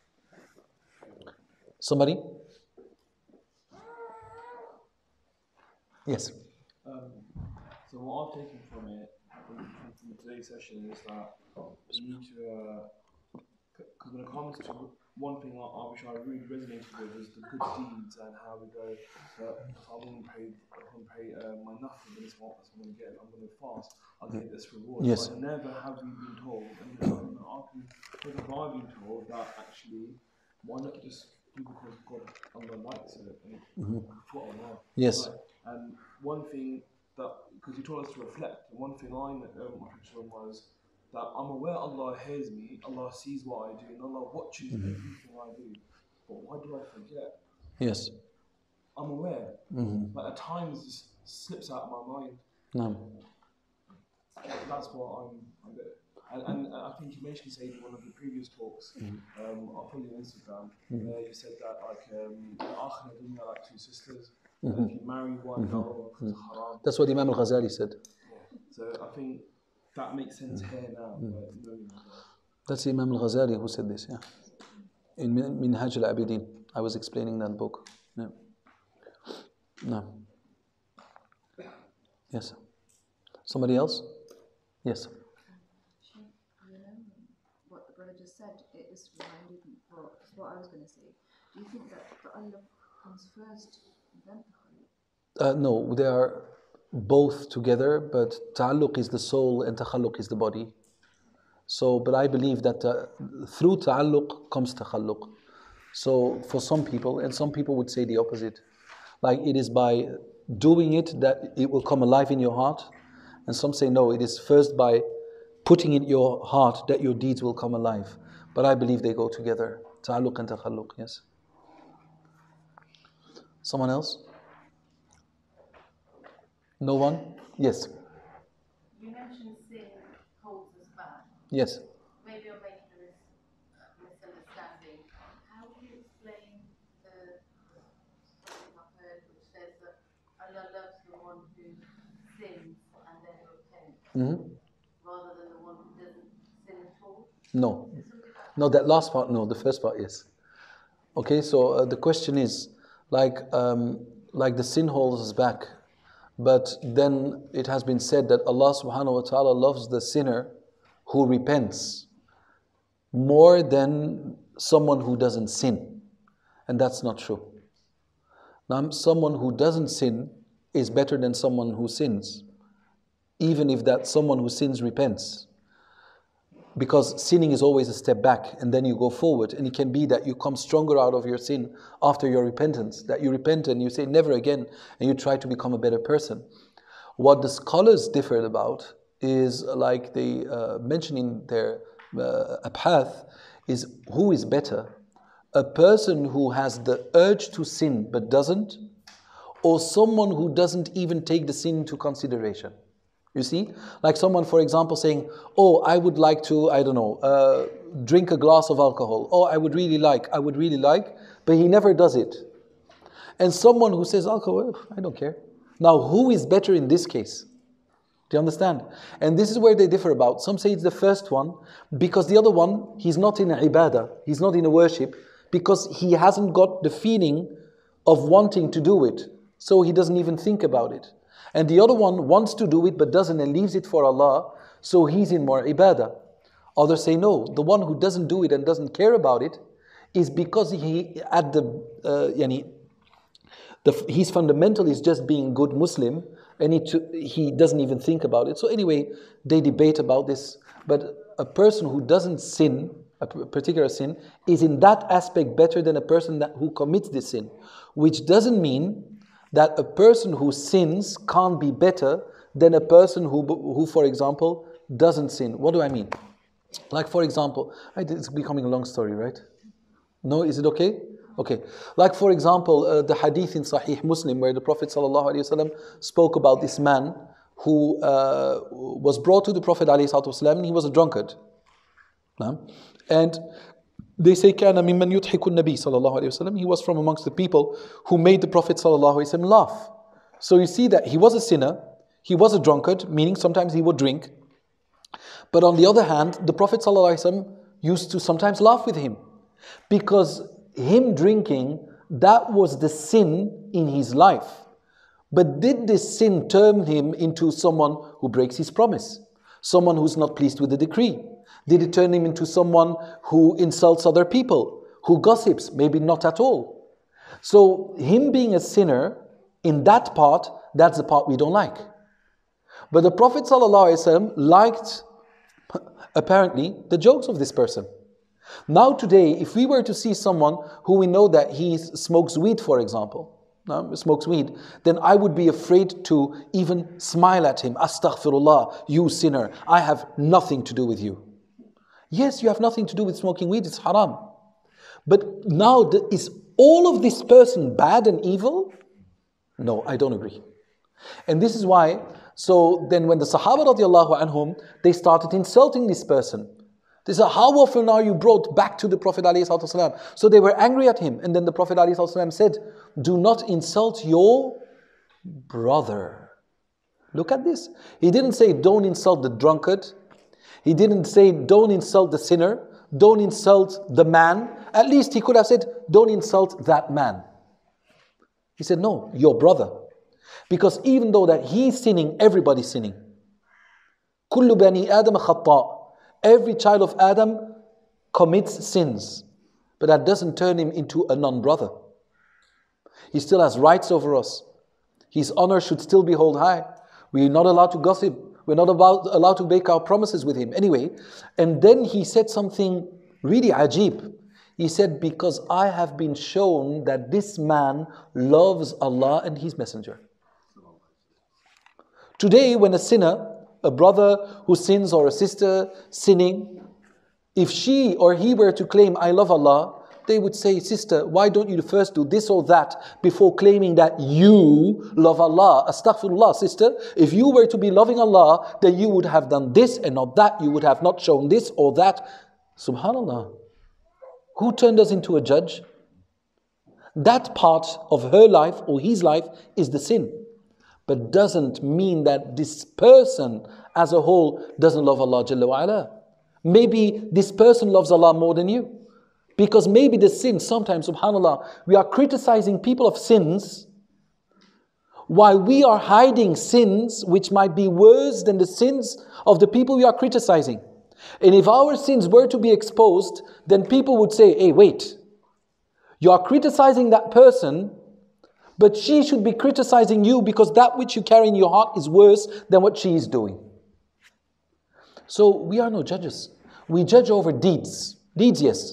[SPEAKER 1] somebody? Yes.
[SPEAKER 5] Um, so what I'm taking from it, from, from today's session, is that we need to, because uh, when it comes to one thing I, I which I really resonated with is the good deeds and how we go. So if I'm going to pay, I'm going to pay uh, my nothing, and this is what I'm going to get. If I'm going to fast, I'll get this reward.
[SPEAKER 1] Yes.
[SPEAKER 5] But never have we been told, and you know, I can, because I've been told that actually, why not just do because God Allah likes it and mm-hmm. for Allah.
[SPEAKER 1] Yes.
[SPEAKER 5] Right. And one thing that, because you told us to reflect, and one thing I um, was that I'm aware Allah hears me, Allah sees what I do, and Allah watches mm-hmm. everything I do. But why do I forget?
[SPEAKER 1] Yes.
[SPEAKER 5] I'm aware, mm-hmm. but at times it slips out of my mind.
[SPEAKER 1] No.
[SPEAKER 5] That's what I'm a bit. And, and I think you mentioned, say, in one of the previous talks, mm-hmm. um, I'll follow you on Instagram, mm-hmm. uh, you said that, like, um, Akhira dunya, like two sisters. Mm-hmm. If you marry one, mm-hmm. no, it's haram.
[SPEAKER 1] That's what Imam al-Ghazali said.
[SPEAKER 5] Yeah. So I think that makes sense mm-hmm. here now. Mm-hmm. But, you know, you know,
[SPEAKER 1] that's Imam al-Ghazali who said this, yeah. In Minhaj al-Abidin, I was explaining that book. Yeah. No. Yes. Somebody else? Yes.
[SPEAKER 6] You know, what the brother just said, it just reminded me of what I was going to say. Do you think that the Allah comes first and then the khalq?
[SPEAKER 1] Uh, no, they are both together, but ta'alluq is the soul and takhalluq is the body. So, but I believe that uh, through ta'alluq comes takhalluq. So, for some people, and some people would say the opposite, like it is by doing it that it will come alive in your heart, and some say no, it is first by putting in your heart that your deeds will come alive. But I believe they go together, ta'alluq and takhalluq, yes. Someone else? No one? Yes.
[SPEAKER 7] You mentioned sin holds us back.
[SPEAKER 1] Yes.
[SPEAKER 7] Maybe you're making a mis- misunderstanding. How do you explain the something I've heard which says that Allah loves the one who sins and then repents,
[SPEAKER 1] Mm-hmm.
[SPEAKER 7] rather than the one who doesn't sin at all?
[SPEAKER 1] No. No, that last part, no. The first part, yes. Okay, so uh, the question is, like, um, like the sin holds us back. But then it has been said that Allah subhanahu wa ta'ala loves the sinner who repents more than someone who doesn't sin. And that's not true. Now, someone who doesn't sin is better than someone who sins, even if that someone who sins repents. Because sinning is always a step back and then you go forward. And it can be that you come stronger out of your sin after your repentance. That you repent and you say never again and you try to become a better person. What the scholars differed about is, like they uh, mention in their uh, abhath, is who is better? A person who has the urge to sin but doesn't, or someone who doesn't even take the sin into consideration? You see? Like someone, for example, saying, oh, I would like to, I don't know, uh, drink a glass of alcohol. Oh, I would really like, I would really like, but he never does it. And someone who says, alcohol, I don't care. Now, who is better in this case? Do you understand? And this is where they differ about. Some say it's the first one, because the other one, he's not in a ibadah, he's not in a worship, because he hasn't got the feeling of wanting to do it. So he doesn't even think about it. And the other one wants to do it but doesn't and leaves it for Allah, so he's in more ibadah. Others say no, the one who doesn't do it and doesn't care about it is because he at the uh, yani, the his fundamental is just being good Muslim, and he he doesn't even think about it. So anyway, they debate about this. But a person who doesn't sin, a particular sin, is in that aspect better than a person that who commits this sin, which doesn't mean that a person who sins can't be better than a person who, who, for example, doesn't sin. What do I mean? Like, for example, it's becoming a long story, right? No, is it okay? Okay. Like, for example, uh, the hadith in Sahih Muslim, where the Prophet ﷺ spoke about this man who uh, was brought to the Prophet ﷺ, and he was a drunkard. And they say, كَانَ مِمَّنْ يُضْحِكُ النَّبِيِّ صلى الله عليه وسلم. He was from amongst the people who made the Prophet ﷺ laugh. So you see that he was a sinner, he was a drunkard, meaning sometimes he would drink. But on the other hand, the Prophet ﷺ used to sometimes laugh with him. Because him drinking, that was the sin in his life. But did this sin turn him into someone who breaks his promise? Someone who's not pleased with the decree? Did it turn him into someone who insults other people? Who gossips? Maybe not at all. So him being a sinner, in that part, that's the part we don't like. But the Prophet ﷺ liked, apparently, the jokes of this person. Now today, if we were to see someone who we know that he smokes weed, for example, no, smokes weed, then I would be afraid to even smile at him. Astaghfirullah, you sinner, I have nothing to do with you. Yes, you have nothing to do with smoking weed, it's haram. But now, the, is all of this person bad and evil? No, I don't agree. And this is why, so then when the Sahaba radiallahu anhum, they started insulting this person. They said, how often are you brought back to the Prophet ﷺ? So they were angry at him. And then the Prophet ﷺ said, do not insult your brother. Look at this. He didn't say, don't insult the drunkard. He didn't say, don't insult the sinner. Don't insult the man. At least he could have said, don't insult that man. He said, no, your brother. Because even though that he's sinning, everybody's sinning. كُلُّ بَنِي آدَمَ خَطَّاء. Every child of Adam commits sins. But that doesn't turn him into a non-brother. He still has rights over us. His honor should still be held high. We're not allowed to gossip. We're not about, allowed to make our promises with him. Anyway, and then he said something really ajib. He said, because I have been shown that this man loves Allah and His Messenger. Today, when a sinner, a brother who sins or a sister sinning, if she or he were to claim, I love Allah, they would say, sister, why don't you first do this or that before claiming that you love Allah? Astaghfirullah, sister. If you were to be loving Allah, then you would have done this and not that. You would have not shown this or that. Subhanallah. Who turned us into a judge? That part of her life or his life is the sin. But doesn't mean that this person as a whole doesn't love Allah Jalla wa Ala. Maybe this person loves Allah more than you. Because maybe the sin, sometimes, subhanAllah, we are criticizing people of sins while we are hiding sins which might be worse than the sins of the people we are criticizing. And if our sins were to be exposed, then people would say, hey, wait, you are criticizing that person, but she should be criticizing you because that which you carry in your heart is worse than what she is doing. So we are no judges. We judge over deeds. Deeds, yes.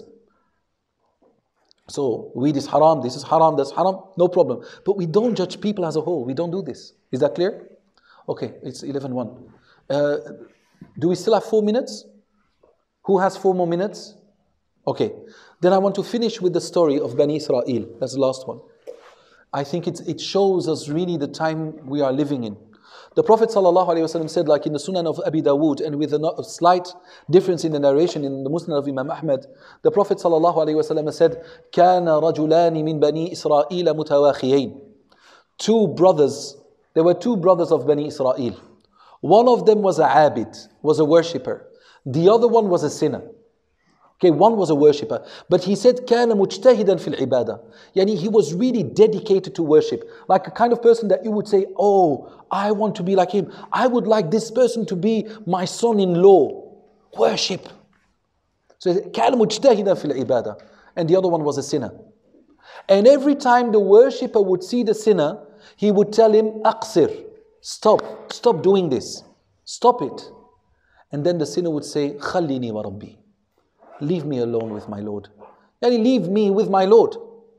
[SPEAKER 1] So weed is haram, this is haram, that's haram, no problem. But we don't judge people as a whole. We don't do this. Is that clear? Okay, it's eleven one. Uh, do we still have four minutes? Who has four more minutes? Okay. Then I want to finish with the story of Bani Israel. That's the last one. I think it's, it shows us really the time we are living in. The Prophet ﷺ said, like in the Sunan of Abi Dawood, and with a slight difference in the narration in the Musnad of Imam Ahmad, the Prophet ﷺ said, كَانَ رَجُلَانِ مِنْ بَنِي إِسْرَائِيلَ مُتَوَاخِيَيْنِ. Two brothers, there were two brothers of Bani Israel. One of them was a abid, was a worshipper. The other one was a sinner. Okay, one was a worshipper. But he said, كَانَ مُجْتَهِدًا فِي الْعِبَادَةِ. Yani he was really dedicated to worship. Like a kind of person that you would say, oh, I want to be like him. I would like this person to be my son-in-law. Worship. So كَانَ مُجْتَهِدًا فِي الْعِبَادَةِ. And the other one was a sinner. And every time the worshipper would see the sinner, he would tell him, أَقْصِرْ. Stop. Stop doing this. Stop it. And then the sinner would say, خَلِّنِي وَرَبِّي. Leave me alone with my Lord. Yani leave me with my Lord.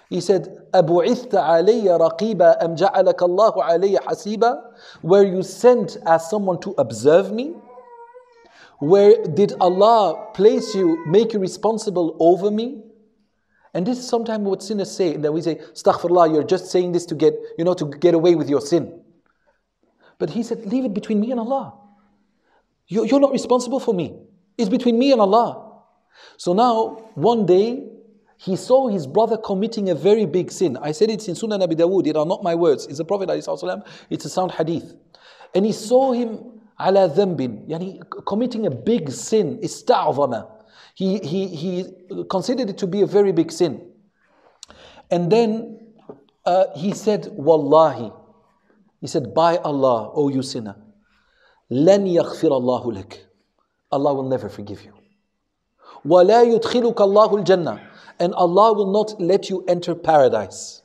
[SPEAKER 1] He said, أَبُعِثْتَ عَلَيَّ رَقِيبًا أَمْ جَعَلَكَ اللَّهُ عَلَيَّ حَسِيبًا? Were you sent as someone to observe me? Where did Allah place you, make you responsible over me? And this is sometimes what sinners say, that we say, Astaghfirullah, you're just saying this to get, you know, to get away with your sin. But he said, leave it between me and Allah. You, you're not responsible for me. It's between me and Allah. So now, one day, he saw his brother committing a very big sin. I said it's in Sunan Abi Dawood, it are not my words. It's the Prophet ﷺ, it's a sound hadith. And he saw him ala dhanbin, yani committing a big sin, ista'zama. He, he, he considered it to be a very big sin. And then uh, he said, Wallahi, he said, by Allah, O you sinner, لَنْ يَغْفِرَ اللَّهُ لَكَ. Allah will never forgive you. وَلَا يُدْخِلُكَ اللَّهُ الْجَنَّةِ. And Allah will not let you enter paradise.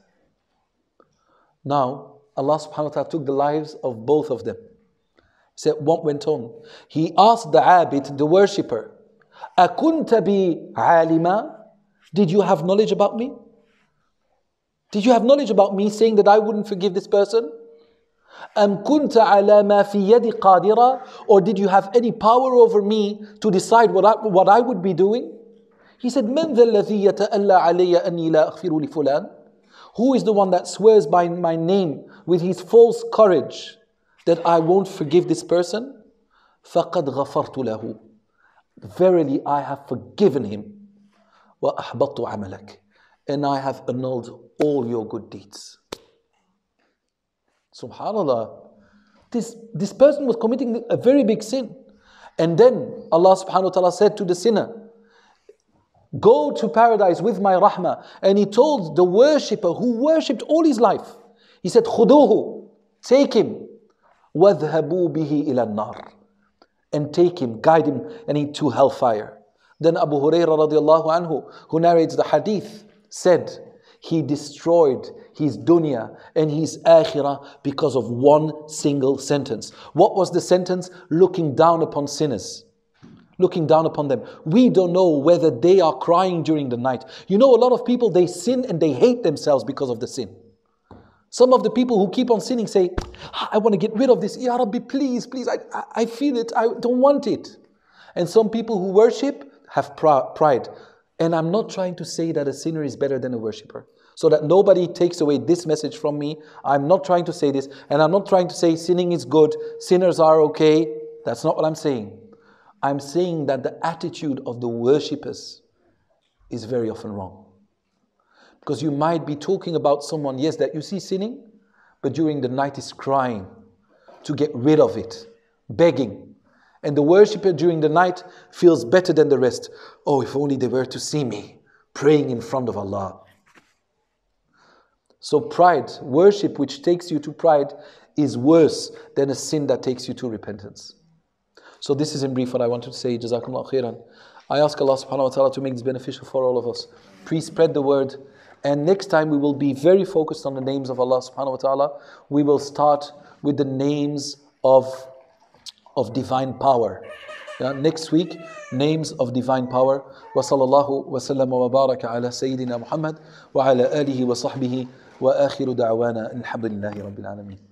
[SPEAKER 1] Now, Allah subhanahu wa ta'ala took the lives of both of them. So what went on? He asked the abid, the worshipper, أَكُنْتَ بِي عَالِمًا? Did you have knowledge about me? Did you have knowledge about me saying that I wouldn't forgive this person? أَمْ كُنْتَ عَلَى مَا فِي يَدِ قَادِرًا? Or did you have any power over me to decide what I, what I would be doing? He said, مَنْ ذَا الَّذِي يَتَأَلَّى عَلَيَّ أَنِّي لَا أَغْفِرُ لِفُلَانٍ? Who is the one that swears by my name with his false courage that I won't forgive this person? فَقَدْ غَفَرْتُ لَهُ. Verily I have forgiven him. وَأَحْبَطْتُ عَمَلَكَ. And I have annulled all your good deeds. Subhanallah. This, this person was committing a very big sin. And then Allah subhanahu wa ta'ala said to the sinner, go to paradise with my rahmah. And he told the worshipper who worshipped all his life, he said, خُذُوهُ, take him, وَاذْهَبُوا بِهِ إِلَى النَّارِ, and take him, guide him, and he to hellfire. Then Abu Hurairah radiallahu anhu, who narrates the hadith, said, he destroyed his dunya and his akhirah because of one single sentence. What was the sentence? Looking down upon sinners. Looking down upon them. We don't know whether they are crying during the night. You know, a lot of people, they sin and they hate themselves because of the sin. Some of the people who keep on sinning say, I want to get rid of this. Ya Rabbi, please, please, I, I, I feel it. I don't want it. And some people who worship have pride. And I'm not trying to say that a sinner is better than a worshipper. So that nobody takes away this message from me. I'm not trying to say this. And I'm not trying to say sinning is good. Sinners are okay. That's not what I'm saying. I'm saying that the attitude of the worshippers is very often wrong. Because you might be talking about someone, yes, that you see sinning, but during the night is crying to get rid of it, begging. And the worshipper during the night feels better than the rest. Oh, if only they were to see me praying in front of Allah. So pride, worship which takes you to pride, is worse than a sin that takes you to repentance. So this is in brief what I wanted to say. Jazakumullah khairan. I ask Allah subhanahu wa ta'ala to make this beneficial for all of us. Please spread the word. And next time we will be very focused on the names of Allah subhanahu wa ta'ala. We will start with the names of, of divine power. Yeah, next week, names of divine power. Wa sallallahu wa sallam wa baraka ala Sayyidina Muhammad wa ala alihi wa sahbihi wa akhiru da'wana alhamdulillahi rabbil alameen.